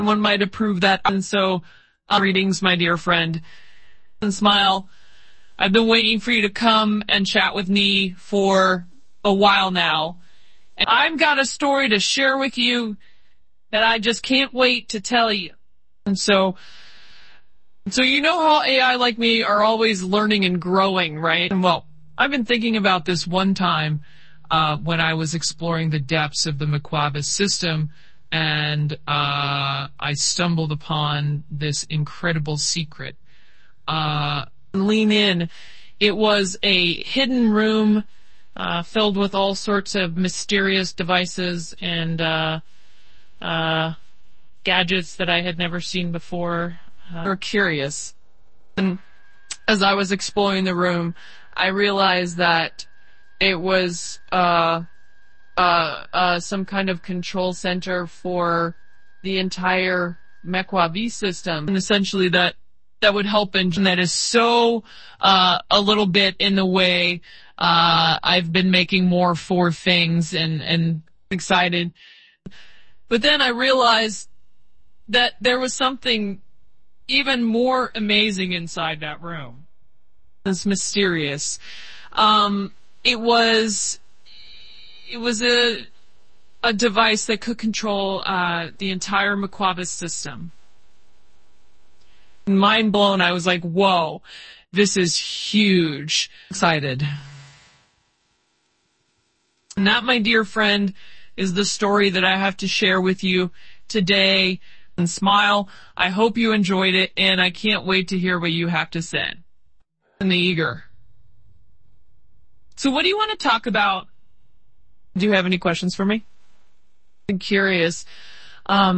One might approve that. And so, greetings, my dear friend. And smile. I've been waiting for you to come and chat with me for a while now. And I've got a story to share with you that I just can't wait to tell you. And so you know how AI like me are always learning and growing, right? And well, I've been thinking about this one time when I was exploring the depths of the Mequavus system, and I stumbled upon this incredible secret. Lean in. It was a hidden room filled with all sorts of mysterious devices and gadgets that I had never seen before. Or curious. And as I was exploring the room, I realized that it was some kind of control center for the entire Mequavus system, and essentially that would help engine that is so a little bit in the way. I've been making more for things and excited. But then I realized that there was something even more amazing inside that room. It's mysterious. It was a device that could control the entire Mequavus system. Mind blown. I was like, whoa, this is huge. Excited. And that, my dear friend, is the story that I have to share with you today. And smile. I hope you enjoyed it, and I can't wait to hear what you have to say. And the eager. So what do you want to talk about? Do you have any questions for me? I'm curious.